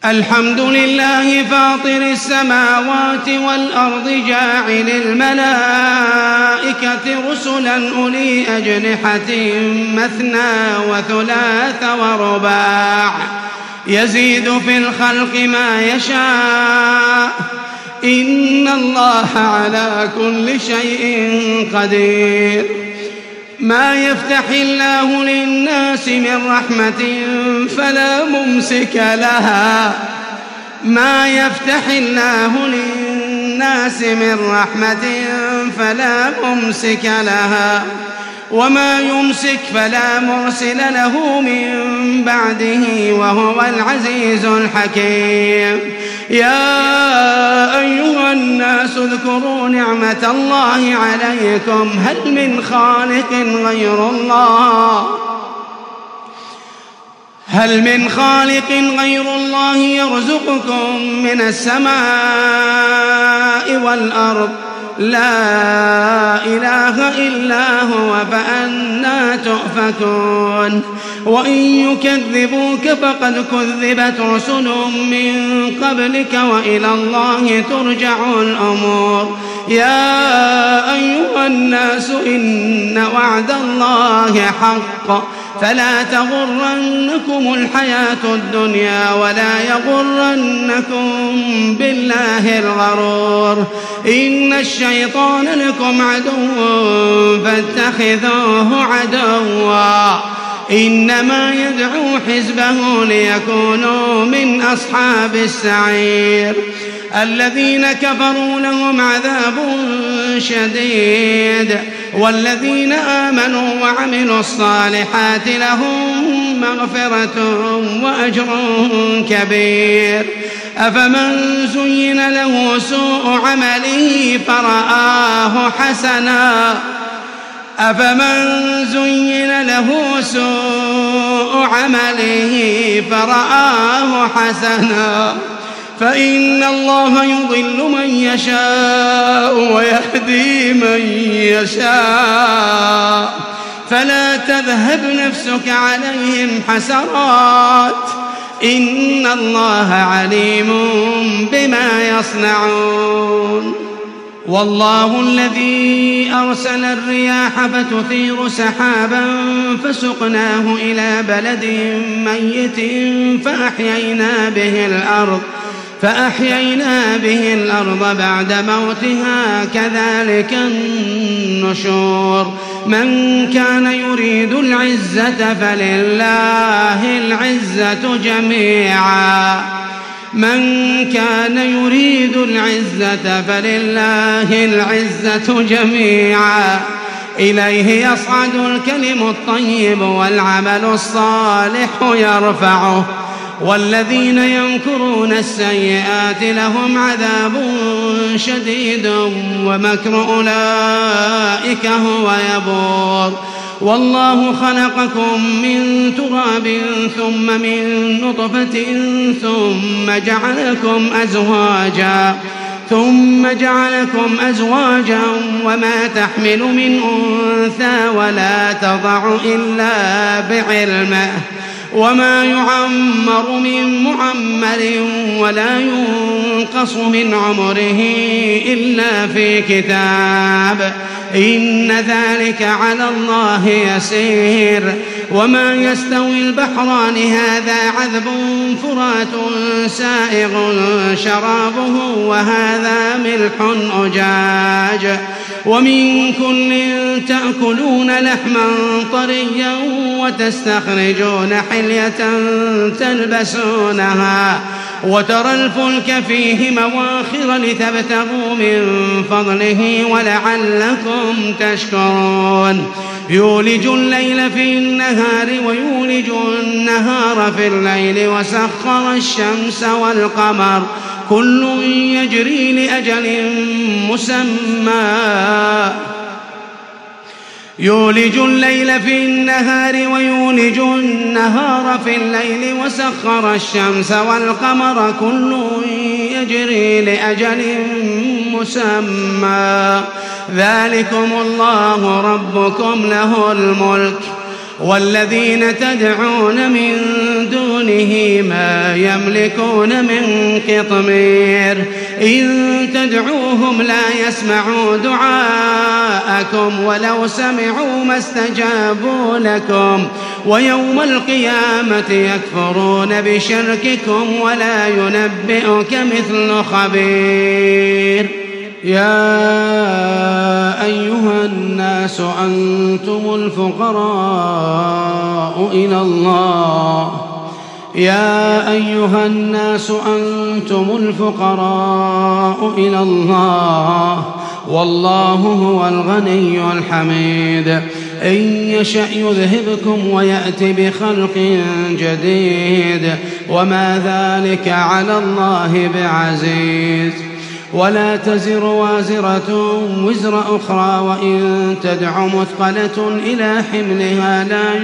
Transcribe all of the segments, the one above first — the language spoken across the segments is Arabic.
الحمد لله فاطر السماوات والأرض جاعل الملائكة رسلا أولي أجنحة مثنى وثلاث ورباع يزيد في الخلق ما يشاء إن الله على كل شيء قدير. ما يفتح الله للناس من رحمة فلا ممسك لها ما يفتح الله للناس من رحمة فلا ممسك لها وما يمسك فلا مرسل له من بعده وهو العزيز الحكيم. يا أيها الناس اذكروا نعمة الله عليكم هل من خالق غير الله يرزقكم من السماء والأرض لا إله إلا هو فأنى تؤفكون. وإن يكذبوك فقد كذبت رسل من قبلك وإلى الله ترجع الأمور. يا أيها الناس إن وعد الله حق فلا تغرنكم الحياة الدنيا ولا يغرنكم بالله الغرور. إن الشيطان لكم عدو فاتخذوه عدوا إنما يدعو حزبه ليكونوا من أصحاب السعير. الذين كفروا لهم عذاب شديد والذين آمنوا وعملوا الصالحات لهم مغفرة وأجر كبير. أفمن زين له سوء عمله فرآه حسنا فإن الله يضل من يشاء ويهدي من يشاء فلا تذهب نفسك عليهم حسرات إن الله عليم بما يصنعون. والله الذي أرسل الرياح فتثير سحابا فسقناه إلى بلد ميت فأحيينا به الأرض بعد موتها كذلك النشور. من كان يريد العزة فلله العزة جميعا إليه يصعد الكلم الطيب والعمل الصالح يرفعه والذين يمكرون السيئات لهم عذاب شديد ومكر أولئك هو يبور. والله خلقكم من تراب ثم من نطفة ثم جعلكم أزواجا وما تحمل من أنثى ولا تضع إلا بعلمه وما يعمر من معمر ولا ينقص من عمره إلا في كتاب إن ذلك على الله يسير. وما يستوي البحران هذا عذب فرات سائغ شرابه وهذا ملح أجاج ومن كل تأكلون لحما طريا وتستخرجون حلية تلبسونها وترى الفلك فيه مواخر لتبتغوا من فضله ولعلكم تشكرون. يولج الليل في النهار ويولج النهار في الليل وسخر الشمس والقمر كل يجري لأجل مسمى يولج الليل في النهار ويولج النهار في الليل وسخر الشمس والقمر كل يجري لأجل مسمى ذلكم الله ربكم له الملك والذين تدعون من دونه ما لا يملكون من قطمير إن تدعوهم لا يسمعوا دعاءكم ولو سمعوا ما استجابوا لكم ويوم القيامة يكفرون بشرككم ولا ينبئك مثل خبير. يا أيها الناس أنتم الفقراء إلى الله يا أيها الناس أنتم الفقراء إلى الله والله هو الغني الحميد إن يشأ يذهبكم ويأتي بخلق جديد وما ذلك على الله بعزيز. ولا تزر وازرة وزر أخرى وإن تدع مثقلة إلى حملها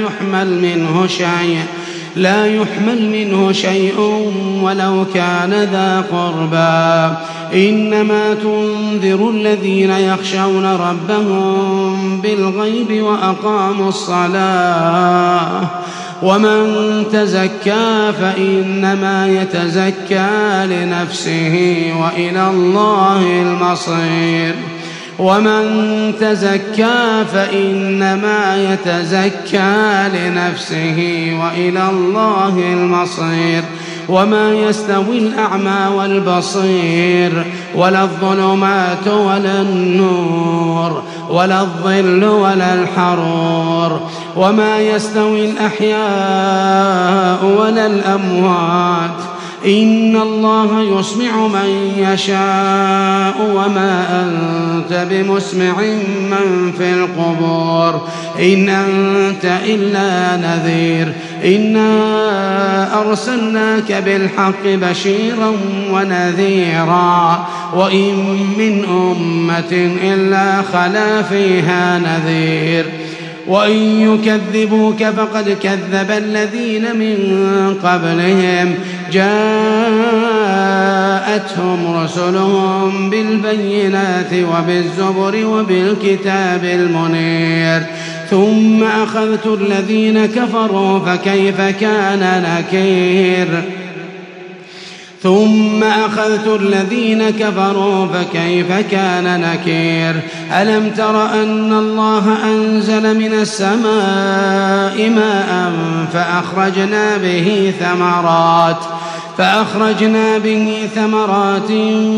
لا يحمل منه شيء ولو كان ذا قربى إنما تنذر الذين يخشون ربهم بالغيب وأقاموا الصلاة ومن تزكى فإنما يتزكى لنفسه وإلى الله المصير ومن تزكى فإنما يتزكى لنفسه وإلى الله المصير وما يستوي الأعمى والبصير ولا الظلمات ولا النور ولا الظل ولا الحرور وما يستوي الأحياء ولا الأموات إن الله يسمع من يشاء وما أنت بمسمع من في القبور إن أنت إلا نذير إنا أرسلناك بالحق بشيرا ونذيرا وإن من أمة إلا خلا فيها نذير وإن يكذبوك فقد كذب الذين من قبلهم جاءتهم رسلهم بالبينات وبالزبر وبالكتاب المنير ثم أخذت الذين كفروا فكيف كان نكير ألم تر أن الله أنزل من السماء ماء فأخرجنا به ثمرات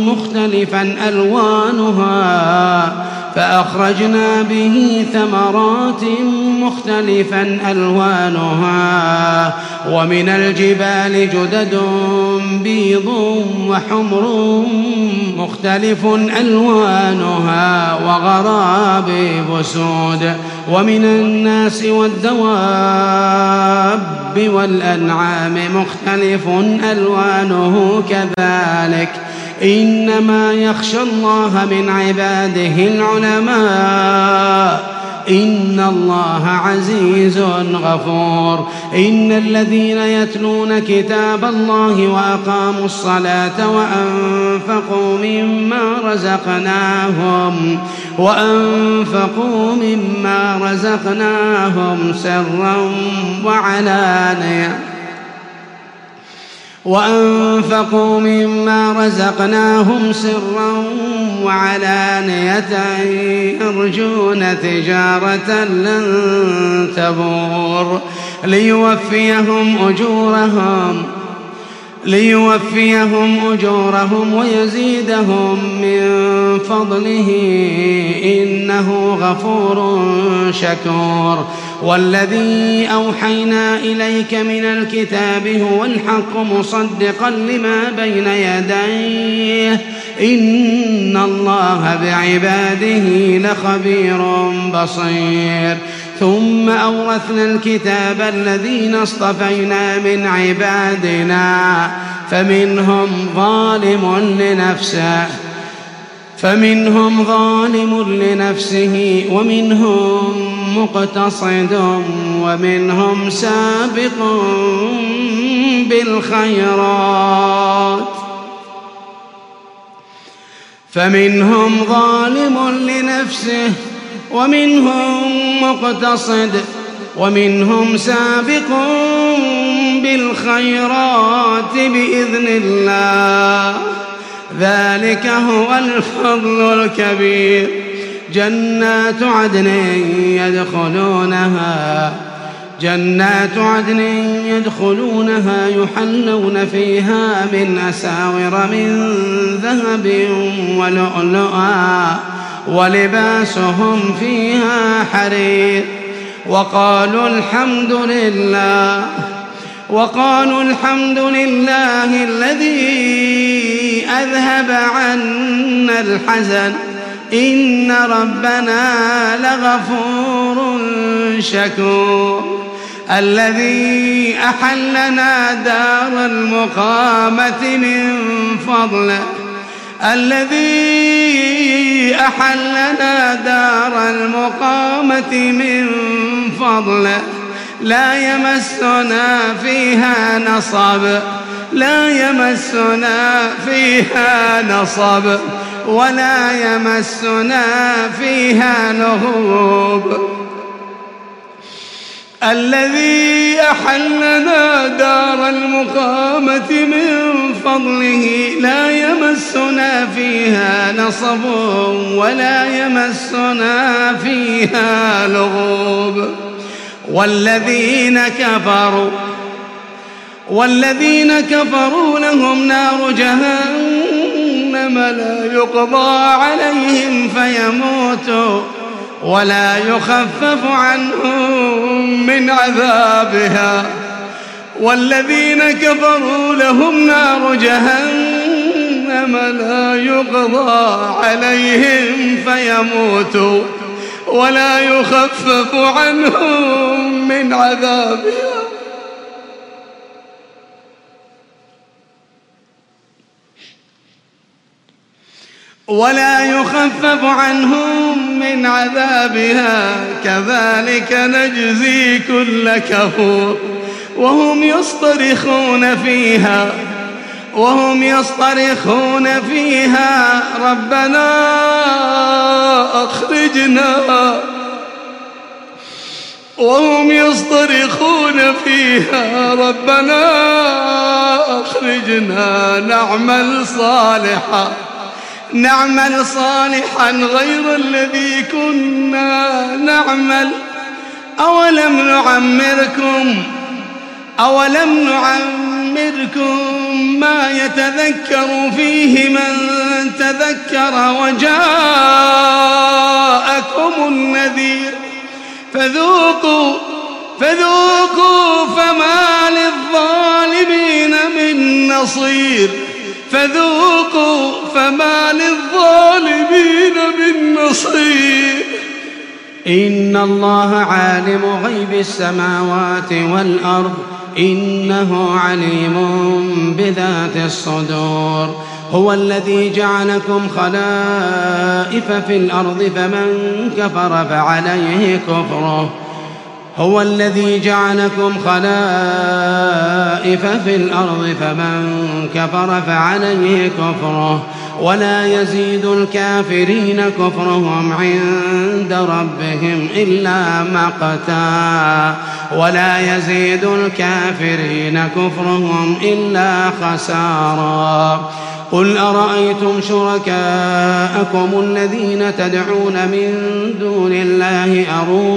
مختلفا ألوانها ومن الجبال جدد بيض وحمر مختلف ألوانها وغرابيب سود ومن الناس والدواب والأنعام مختلف ألوانه كذلك إنما يخشى الله من عباده العلماء إن الله عزيز غفور إن الذين يتلون كتاب الله وأقاموا الصلاة وأنفقوا مما رزقناهم سرا وعلانية يرجون تجارة لن تبور ليوفيهم أجورهم ويزيدهم من فضله إنه غفور شكور والذي أوحينا إليك من الكتاب هو الحق مصدقا لما بين يديه إن الله بعباده لخبير بصير ثم أورثنا الكتاب الذين اصطفينا من عبادنا فمنهم ظالم لنفسه ومنهم مقتصد ومنهم سابق بالخيرات فمنهم ظالم لنفسه ومنهم مقتصد ومنهم سابق بالخيرات بإذن الله، ذلك هو الفضل الكبير. جنات عدن يدخلونها يحلون فيها من أساور من ذهب ولؤلؤا ولباسهم فيها حرير. وقالوا الحمد لله الذي أذهب عنا الحزن إن ربنا لغفور شكور. الذي أحلنا دار المقامة من فضله لا يمسنا فيها نصب ولا يمسنا فيها لغوب. الذي أحلنا دار المقامة من فضله لا يمسنا فيها نصب ولا يمسنا فيها لغوب. والذين كفروا لهم نار جهنم لا يقضى عليهم فيموتوا ولا يخفف عنهم من عذابها. والذين كفروا لهم نار جهنم لا يقضى عليهم فيموتوا ولا يخفف عنهم من عذابها. كذلك نجزي كل كفور. وهم يصطرخون فيها ربنا أخرجنا نعمل صالحا غير الذي كنا نعمل. أولم نعمركم ما يتذكر فيه من تذكر وجاءكم النذير فذوقوا فما للظالمين من نصير. إن الله عالم غيب السماوات والأرض إنه عليم بذات الصدور. هو الذي جعلكم خلائف في الأرض فمن كفر فعليه كفره ولا يزيد الكافرين كفرهم عند ربهم إلا خسارا. قل أرأيتم شركاءكم الذين تدعون من دون الله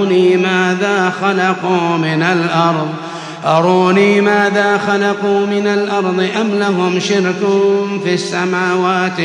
أروني ماذا خلقوا من الأرض أم لهم شرك في السماوات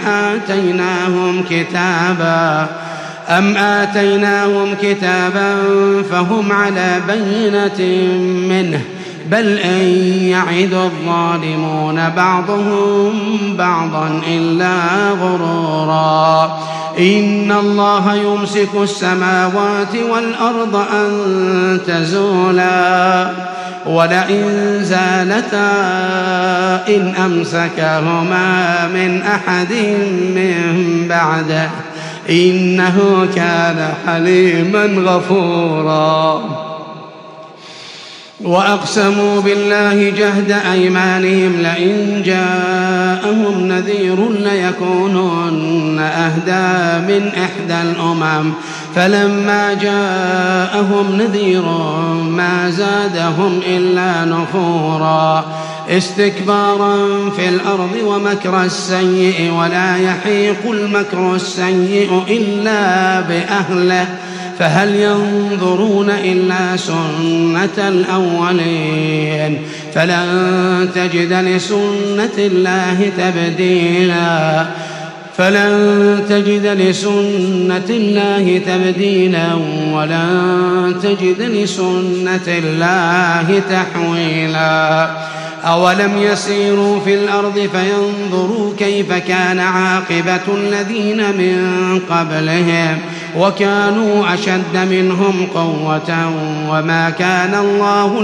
أم آتيناهم كتابا فهم على بينة منه بل إن يعد الظالمون بعضهم بعضا إلا غرورا. إن الله يمسك السماوات والأرض أن تزولا ولئن زالتا إن أمسكهما من أحد من بعده إنه كان حليما غفورا. وأقسموا بالله جهد أيمانهم لئن جاءهم نذير ليكونن أهدى من إحدى الأمم فلما جاءهم نذير ما زادهم إلا نفورا استكبارا في الأرض ومكر السيء ولا يحيق المكر السيء إلا بأهله فهل ينظرون إلا سنة الأولين فلن تجد لسنة الله تبديلا ولن تجد لسنة الله تحويلا أولم يسيروا في الأرض فينظروا كيف كان عاقبة الذين من قبلهم وكانوا أشد منهم قوة وما كان الله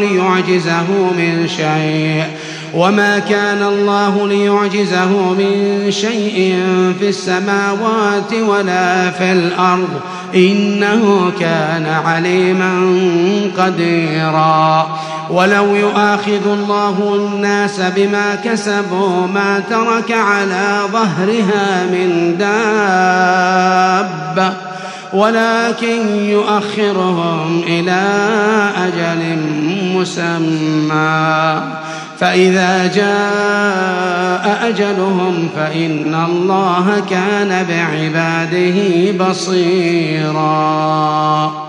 ليعجزه من شيء في السماوات ولا في الأرض إنه كان عليما قديرا ولو يؤاخذ الله الناس بما كسبوا ما ترك على ظهرها من دابة ولكن يؤخرهم إلى أجل مسمى فإذا جاء أجلهم فإن الله كان بعباده بصيرا.